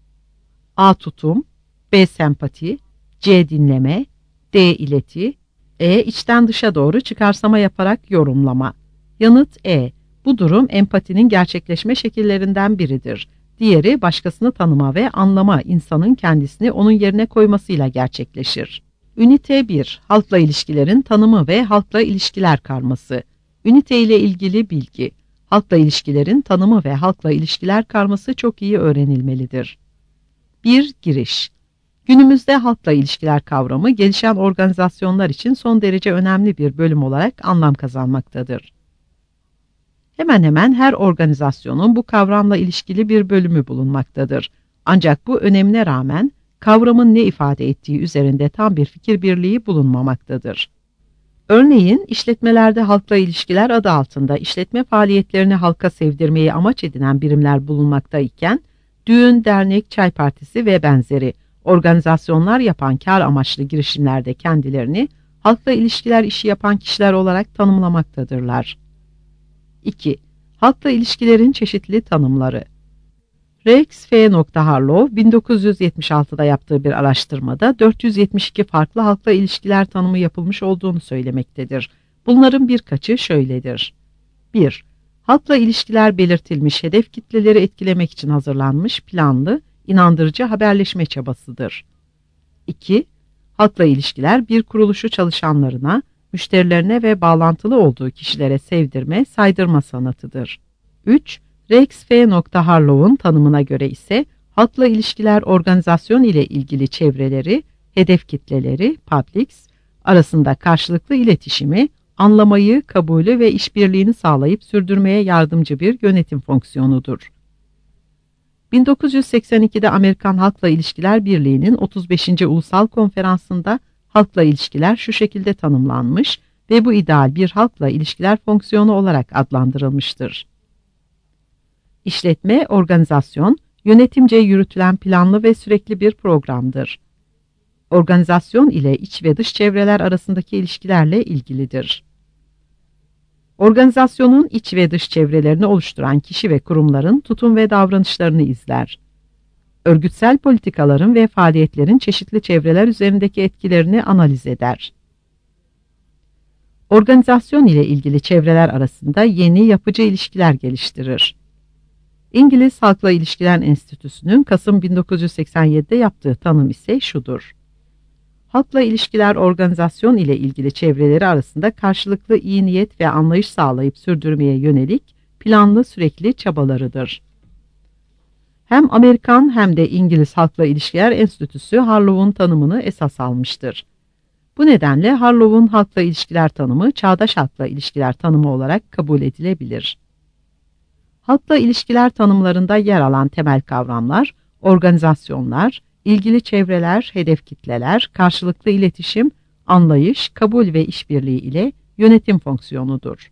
A. Tutum. B. Sempati. C. Dinleme. D. İleti. E. İçten dışa doğru çıkarsama yaparak yorumlama. Yanıt E. Bu durum empatinin gerçekleşme şekillerinden biridir. Diğeri başkasını tanıma ve anlama, insanın kendisini onun yerine koymasıyla gerçekleşir. Ünite bir. Halkla ilişkilerin tanımı ve halkla ilişkiler karması. Ünite ile ilgili bilgi. Halkla ilişkilerin tanımı ve halkla ilişkiler karması çok iyi öğrenilmelidir. bir. Giriş. Günümüzde halkla ilişkiler kavramı gelişen organizasyonlar için son derece önemli bir bölüm olarak anlam kazanmaktadır. Hemen hemen her organizasyonun bu kavramla ilişkili bir bölümü bulunmaktadır. Ancak bu önemine rağmen kavramın ne ifade ettiği üzerinde tam bir fikir birliği bulunmamaktadır. Örneğin işletmelerde halkla ilişkiler adı altında işletme faaliyetlerini halka sevdirmeyi amaç edinen birimler bulunmakta iken, düğün, dernek, çay partisi ve benzeri organizasyonlar yapan kar amaçlı girişimlerde kendilerini halkla ilişkiler işi yapan kişiler olarak tanımlamaktadırlar. iki. Halkla ilişkilerin çeşitli tanımları. Rex F. Harlow bin dokuz yüz yetmiş altıda yaptığı bir araştırmada dört yüz yetmiş iki farklı halkla ilişkiler tanımı yapılmış olduğunu söylemektedir. Bunların birkaçı şöyledir. bir. Halkla ilişkiler belirtilmiş hedef kitleleri etkilemek için hazırlanmış planlı, inandırıcı haberleşme çabasıdır. iki. Halkla ilişkiler bir kuruluşu çalışanlarına, müşterilerine ve bağlantılı olduğu kişilere sevdirme, saydırma sanatıdır. üç. Rex F. Harlow'un tanımına göre ise halkla ilişkiler organizasyon ile ilgili çevreleri, hedef kitleleri, publics, arasında karşılıklı iletişimi, anlamayı, kabulü ve işbirliğini sağlayıp sürdürmeye yardımcı bir yönetim fonksiyonudur. bin dokuz yüz seksen ikide Amerikan Halkla İlişkiler Birliği'nin otuz beşinci Ulusal Konferansı'nda halkla ilişkiler şu şekilde tanımlanmış ve bu ideal bir halkla ilişkiler fonksiyonu olarak adlandırılmıştır. İşletme, organizasyon, yönetimce yürütülen planlı ve sürekli bir programdır. Organizasyon ile iç ve dış çevreler arasındaki ilişkilerle ilgilidir. Organizasyonun iç ve dış çevrelerini oluşturan kişi ve kurumların tutum ve davranışlarını izler. Örgütsel politikaların ve faaliyetlerin çeşitli çevreler üzerindeki etkilerini analiz eder. Organizasyon ile ilgili çevreler arasında yeni yapıcı ilişkiler geliştirir. İngiliz Halkla İlişkiler Enstitüsü'nün Kasım bin dokuz yüz seksen yedide yaptığı tanım ise şudur. Halkla ilişkiler organizasyon ile ilgili çevreleri arasında karşılıklı iyi niyet ve anlayış sağlayıp sürdürmeye yönelik planlı sürekli çabalarıdır. Hem Amerikan hem de İngiliz Halkla İlişkiler Enstitüsü Harlow'un tanımını esas almıştır. Bu nedenle Harlow'un halkla ilişkiler tanımı çağdaş halkla ilişkiler tanımı olarak kabul edilebilir. Halkla ilişkiler tanımlarında yer alan temel kavramlar, organizasyonlar, ilgili çevreler, hedef kitleler, karşılıklı iletişim, anlayış, kabul ve işbirliği ile yönetim fonksiyonudur.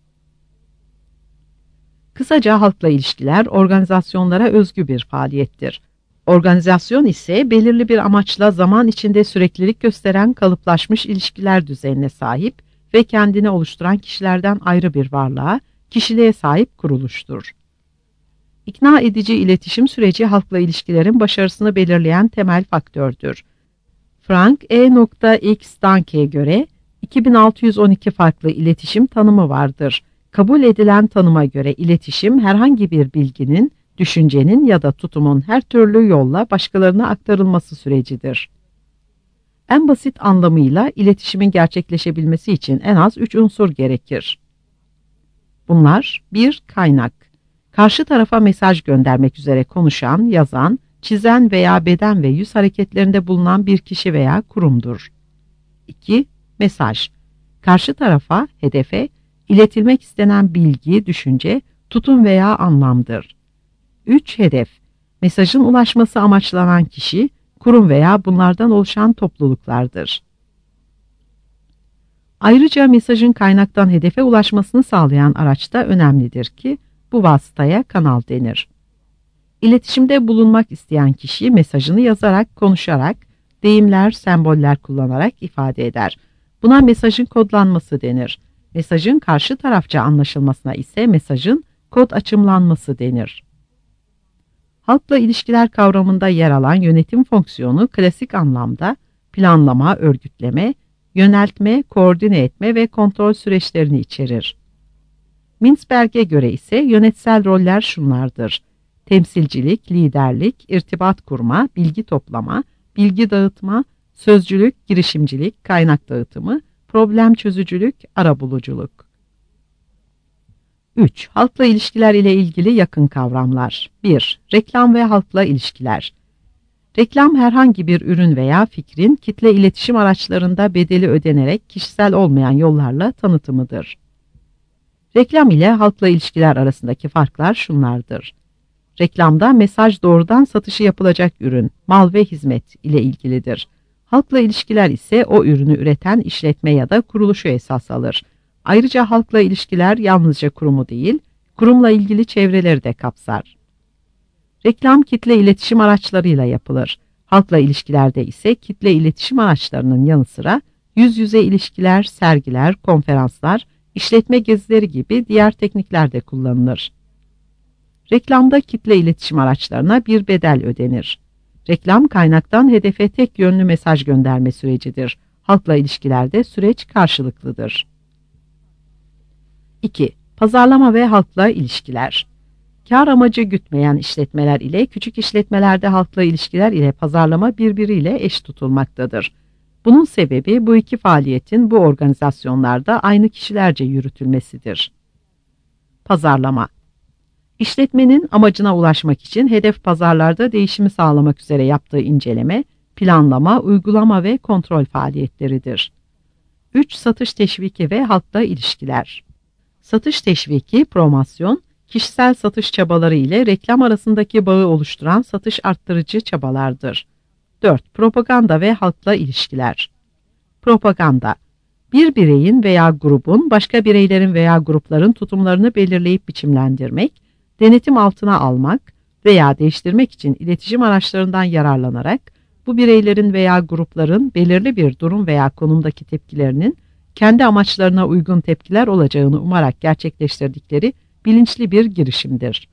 Kısaca halkla ilişkiler organizasyonlara özgü bir faaliyettir. Organizasyon ise belirli bir amaçla zaman içinde süreklilik gösteren kalıplaşmış ilişkiler düzenine sahip ve kendini oluşturan kişilerden ayrı bir varlığa, kişiliğe sahip kuruluştur. İkna edici iletişim süreci halkla ilişkilerin başarısını belirleyen temel faktördür. Frank E. X. Danke'ye göre iki bin altı yüz on iki farklı iletişim tanımı vardır. Kabul edilen tanıma göre iletişim herhangi bir bilginin, düşüncenin ya da tutumun her türlü yolla başkalarına aktarılması sürecidir. En basit anlamıyla iletişimin gerçekleşebilmesi için en az üç unsur gerekir. Bunlar: bir Kaynak. Karşı tarafa mesaj göndermek üzere konuşan, yazan, çizen veya beden ve yüz hareketlerinde bulunan bir kişi veya kurumdur. iki Mesaj. Karşı tarafa, hedefe, iletilmek istenen bilgi, düşünce, tutum veya anlamdır. üç Hedef. Mesajın ulaşması amaçlanan kişi, kurum veya bunlardan oluşan topluluklardır. Ayrıca mesajın kaynaktan hedefe ulaşmasını sağlayan araç da önemlidir ki bu vasıtaya kanal denir. İletişimde bulunmak isteyen kişi mesajını yazarak, konuşarak, deyimler, semboller kullanarak ifade eder. Buna mesajın kodlanması denir. Mesajın karşı tarafça anlaşılmasına ise mesajın kod açımlanması denir. Halkla ilişkiler kavramında yer alan yönetim fonksiyonu klasik anlamda planlama, örgütleme, yöneltme, koordine etme ve kontrol süreçlerini içerir. Mintzberg'e göre ise yönetsel roller şunlardır: temsilcilik, liderlik, irtibat kurma, bilgi toplama, bilgi dağıtma, sözcülük, girişimcilik, kaynak dağıtımı, problem çözücülük, arabuluculuk. üç Halkla ilişkiler ile ilgili yakın kavramlar. bir Reklam ve halkla ilişkiler. Reklam, herhangi bir ürün veya fikrin kitle iletişim araçlarında bedeli ödenerek kişisel olmayan yollarla tanıtımıdır. Reklam ile halkla ilişkiler arasındaki farklar şunlardır: reklamda mesaj doğrudan satışı yapılacak ürün, mal ve hizmet ile ilgilidir. Halkla ilişkiler ise o ürünü üreten işletme ya da kuruluşu esas alır. Ayrıca halkla ilişkiler yalnızca kurumu değil, kurumla ilgili çevreleri de kapsar. Reklam kitle iletişim araçlarıyla yapılır. Halkla ilişkilerde ise kitle iletişim araçlarının yanı sıra yüz yüze ilişkiler, sergiler, konferanslar, işletme gezileri gibi diğer teknikler de kullanılır. Reklamda kitle iletişim araçlarına bir bedel ödenir. Reklam, kaynaktan hedefe tek yönlü mesaj gönderme sürecidir. Halkla ilişkilerde süreç karşılıklıdır. iki Pazarlama ve halkla ilişkiler. Kar amacı gütmeyen işletmeler ile küçük işletmelerde halkla ilişkiler ile pazarlama birbiriyle eş tutulmaktadır. Bunun sebebi bu iki faaliyetin bu organizasyonlarda aynı kişilerce yürütülmesidir. Pazarlama. İşletmenin amacına ulaşmak için hedef pazarlarda değişimi sağlamak üzere yaptığı inceleme, planlama, uygulama ve kontrol faaliyetleridir. üç Satış teşviki ve halkla ilişkiler. Satış teşviki, promosyon, kişisel satış çabaları ile reklam arasındaki bağı oluşturan satış arttırıcı çabalardır. dört Propaganda ve halkla ilişkiler. Propaganda, bir bireyin veya grubun başka bireylerin veya grupların tutumlarını belirleyip biçimlendirmek, denetim altına almak veya değiştirmek için iletişim araçlarından yararlanarak bu bireylerin veya grupların belirli bir durum veya konumdaki tepkilerinin kendi amaçlarına uygun tepkiler olacağını umarak gerçekleştirdikleri bilinçli bir girişimdir.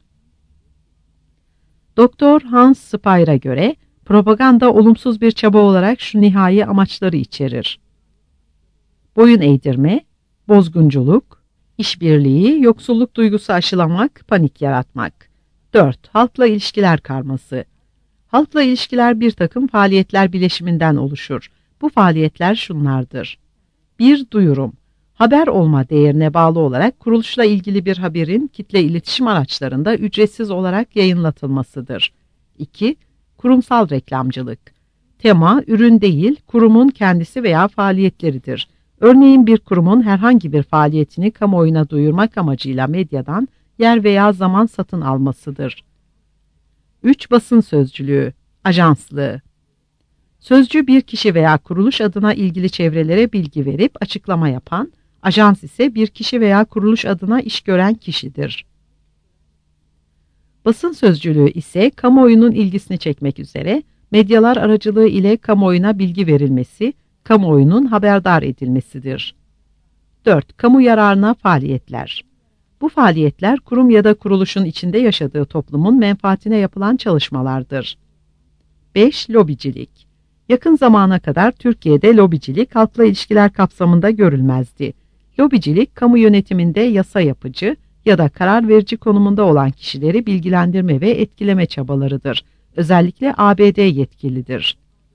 Doktor Hans Speier'a göre propaganda olumsuz bir çaba olarak şu nihai amaçları içerir: boyun eğdirme, bozgunculuk, işbirliği, yoksulluk duygusu aşılamak, panik yaratmak. dört Halkla ilişkiler karması. Halkla ilişkiler bir takım faaliyetler bileşiminden oluşur. Bu faaliyetler şunlardır: bir Duyurum. Haber olma değerine bağlı olarak kuruluşla ilgili bir haberin kitle iletişim araçlarında ücretsiz olarak yayınlatılmasıdır. iki Kurumsal reklamcılık. Tema, ürün değil, kurumun kendisi veya faaliyetleridir. Örneğin bir kurumun herhangi bir faaliyetini kamuoyuna duyurmak amacıyla medyadan yer veya zaman satın almasıdır. üç Basın sözcülüğü, ajanslığı. Sözcü, bir kişi veya kuruluş adına ilgili çevrelere bilgi verip açıklama yapan, ajans ise bir kişi veya kuruluş adına iş gören kişidir. Basın sözcülüğü ise kamuoyunun ilgisini çekmek üzere medyalar aracılığı ile kamuoyuna bilgi verilmesi, kamuoyunun haberdar edilmesidir. dört Kamu yararına faaliyetler. Bu faaliyetler kurum ya da kuruluşun içinde yaşadığı toplumun menfaatine yapılan çalışmalardır. beş Lobicilik. Yakın zamana kadar Türkiye'de lobicilik halkla ilişkiler kapsamında görülmezdi. Lobicilik, kamu yönetiminde yasa yapıcı ya da karar verici konumunda olan kişileri bilgilendirme ve etkileme çabalarıdır. Özellikle A B D yetkilidir.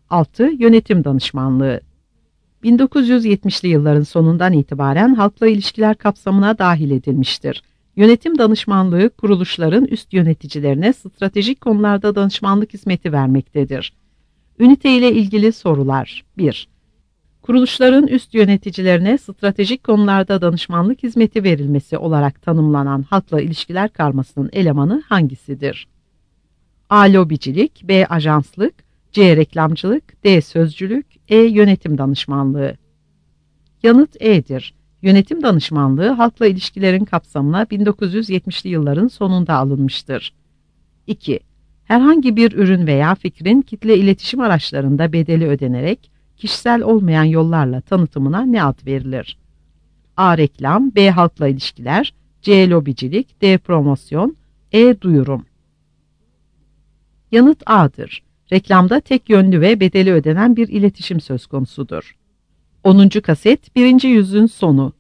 altı. Yönetim danışmanlığı. bin dokuz yüz yetmişli yılların sonundan itibaren halkla ilişkiler kapsamına dahil edilmiştir. Yönetim danışmanlığı, kuruluşların üst yöneticilerine stratejik konularda danışmanlık hizmeti vermektedir. Ünite ile ilgili sorular. bir. Kuruluşların üst yöneticilerine stratejik konularda danışmanlık hizmeti verilmesi olarak tanımlanan halkla ilişkiler karmasının elemanı hangisidir? A. Lobicilik, B. Ajanslık, C. Reklamcılık, D. Sözcülük, E. Yönetim danışmanlığı. Yanıt E'dir. Yönetim danışmanlığı halkla ilişkilerin kapsamına bin dokuz yüz yetmişli yılların sonunda alınmıştır. iki. Herhangi bir ürün veya fikrin kitle iletişim araçlarında bedeli ödenerek kişisel olmayan yollarla tanıtımına ne ad verilir? A. Reklam, B. Halkla ilişkiler, C. Lobicilik, D. Promosyon, E. Duyurum. Yanıt A'dır. Reklamda tek yönlü ve bedeli ödenen bir iletişim söz konusudur. onuncu kaset birinci yüzün sonu.